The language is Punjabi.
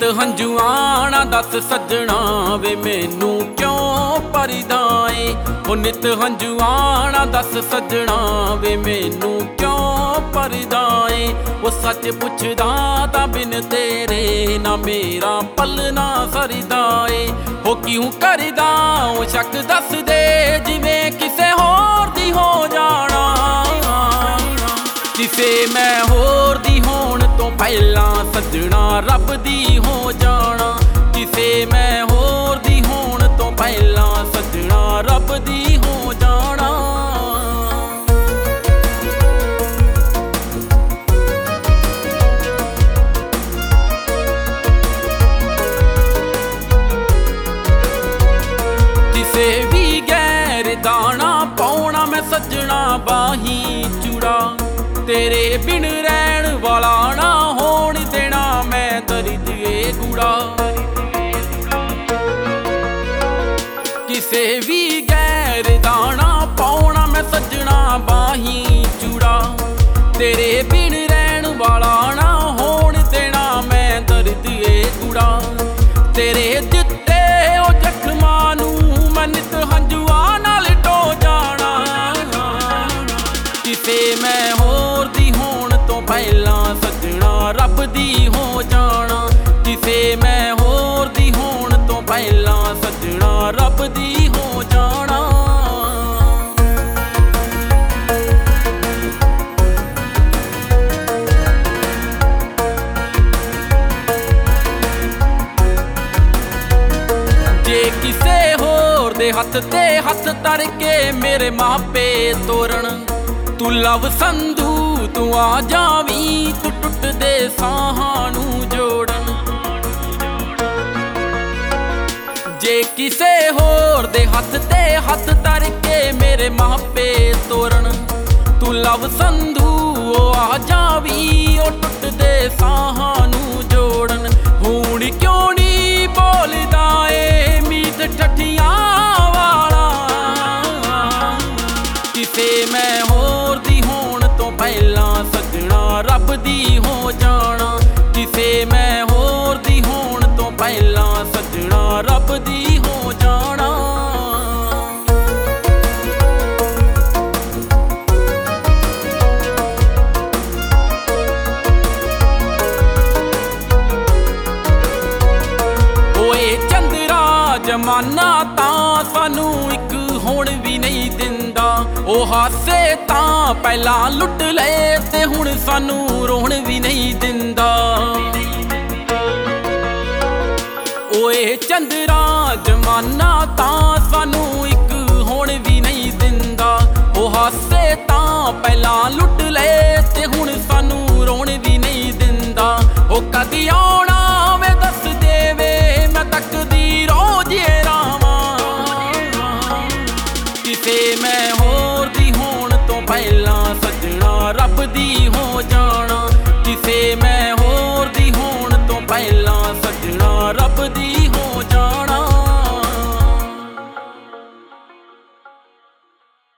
ਹੰਝੂਆਂ ਨਾ ਦੱਸ ਸੱਜਣਾ ਵੇ ਮੈਨੂੰ ਕਿਉਂ ਪਰਦਾ ਏ। ਉਹ ਨਿਤ ਹੰਝੂਆਂ ਨਾ ਦੱਸ ਸੱਜਣਾ ਵੇ ਮੈਨੂੰ ਕਿਉਂ ਪਰਦਾ ਏ। ਉਹ ਸੱਚ ਪੁੱਛਦਾ ਤਾਂ ਬਿਨ ਤੇਰੇ ਨਾ ਮੇਰਾ ਪਲ ਨਾ ਸਰਦਾ ਏ। ਉਹ ਕਿਉਂ ਕਰਦਾ ਉਹ ਸ਼ੱਕ ਦੱਸ ਦੇ ਜਿਵੇਂ ਕਿਸੇ ਹੋਰ ਦੀ ਹੋ ਜਾਣਾ। ਕਿਸੇ ਮੈਂ ਹੋਰ ਦੀ ਹੋਣ ਤੋਂ ਪਹਿਲਾਂ ਸੱਜਣਾ ਰੱਬ ਦੀ ਹੋ ਜਾਣਾ। ਕਿਸੇ ਮੈਂ ਹੋਰ ਦੀ ਹੋਣ ਤੋਂ ਪਹਿਲਾਂ ਸੱਜਣਾ ਰੱਬ ਦੀ ਹੋ ਜਾਣਾ। ਕਿਸੇ ਵੀ ਗੈਰ ਦਾਣਾ ਪਾਉਣਾ ਮੈਂ ਸੱਜਣਾ ਬਾਹੀਂ ਚੂੜਾ। ਤੇਰੇ ਬਿਨ ਰਹਿਣ ਵਾਲਾ ਨਾ ਹੋਣ ਦੇਣਾ ਮੈਂ ਦਰਦ ਏ ਗੂੜਾ। ਕਿਸੇ ਵੀ ਗੈਰ ਦਾਣਾ ਪਾਉਣਾ ਮੈਂ ਸੱਜਣਾ ਬਾਹੀਂ ਚੂੜਾ। ਤੇਰੇ ਬਿਨ ਰਹਿਣ ਵਾਲਾ ਨਾ ਹੋਣ ਦੇਣਾ ਮੈਂ ਦਰਦ ਏ ਗੂੜਾ। ਤੇਰੇ ਦਿੱਤੇ ਉਹ ਜ਼ਖਮਾਂ ਨੂੰ ਮੈਂ ਨਿਤ ਹੰਝੂਆਂ ਨਾਲ ਢੋ ਜਾਣਾ। ਕਿਸੇ ਮੈਂ ਹੋਰ ਦੀ ਹੋਣ ਤੋਂ ਪਹਿਲਾਂ ਸੱਜਣਾ ਰੱਬ ਦੀ ਹੋ ਜਾਣਾ। ਕਿਸੇ ਮੈਂ ਹੋਰ ਦੀ ਹੋਣ ਤੋਂ ਪਹਿਲਾਂ ਸੱਜਣਾ ਰੱਬ ਦੀ ਹੋ ਜਾਣਾ। ਜੇ ਕਿਸੇ ਹੋਰ ਦੇ ਹੱਥ ਤੇ ਹੱਥ ਧਰ ਕੇ ਮੇਰੇ ਮਾਪੇ ਤੋਰਨ। ਤੂੰ ਲਵ ਸੰਧੂ ਤੂੰ ਆ ਜਾਵੀਂ ਤੂੰ ਟੁੱਟਦੇ ਸਾਹਾਂ ਨੂੰ ਜੋੜਨ। ਜੇ ਕਿਸੇ ਹੋਰ ਦੇ ਹੱਥ ਤੇ ਹੱਥ ਧਰ ਕੇ ਮੇਰੇ ਮਾਪੇ ਤੋਰਨ। ਤੂੰ ਲਵ ਸੰਧੂ ਉਹ ਆ ਜਾਵੀਂ ਉਹ ਟੁੱਟਦੇ ਸਾਹਾਂ ਨੂੰ ਜੋੜਨ। ਹੁਣ ਕਿਉਂ ਨਹੀਂ ਬੋਲਦਾ ਏ ਮੀਤ ਠੱਠੀਆਂ ਵਾਲਾ। ਕਿਸੇ ਮੈਂ ਹੋਰ ਦੀ ਹੋਣ ਤੋਂ ਪਹਿਲਾਂ ਸੱਜਣਾ ਰੱਬ ਦੀ ਹੋ ਜਾਣਾ। ਕਿਸੇ ਮੈਂ ਹੋਰ ਦੀ ਹੋਣ ਤੋਂ ਪਹਿਲਾਂ ਸੱਜਣਾ ਰੱਬ ਦੀ ਹੋ ਜਾਣਾ। ਓਏ ਚੰਦਰਾ ਜ਼ਮਾਨਾ ਤਾਂ ਸਾਨੂੰ ਇੱਕ ਹੁਣ ਵੀ ਨਹੀਂ ਦਿੰਦਾ। ਉਹ ਹਾਸੇ ਤਾਂ ਪਹਿਲਾਂ ਲੁੱਟ ਲਏ ਤੇ ਹੁਣ ਸਾਨੂੰ ਰੋਣ ਵੀ ਨਹੀਂ ਦਿੰਦਾ। ਓਏ ਚੰਦਰਾ ਜ਼ਮਾਨਾ ਤਾਂ ਸਾਨੂੰ ਇੱਕ ਹੁਣ ਵੀ ਨਹੀਂ ਦਿੰਦਾ। ਉਹ ਹਾਸੇ ਤਾਂ ਪਹਿਲਾਂ ਲੁੱਟ ਲਏ ਤੇ ਹੁਣ ਸਾਨੂੰ ਰੋਣ ਵੀ ਨਹੀਂ ਦਿੰਦਾ। ਉਹ ਕਦੀ ਆਉਣਾ ਵੇ ਦੱਸ ਦੇਵੇ ਮੈਂ ਤੱਕਦੀ ਰੋਜ਼ ਏ ਰਾਵਾਂ। ਕਿਸੇ ਮੈਂ ਹੋਰ ਦੀ ਹੋਣ ਤੋਂ ਪਹਿਲਾਂ ਸੱਜਣਾ ਰੱਬ ਦੀ ਹੋ ਜਾਣਾ।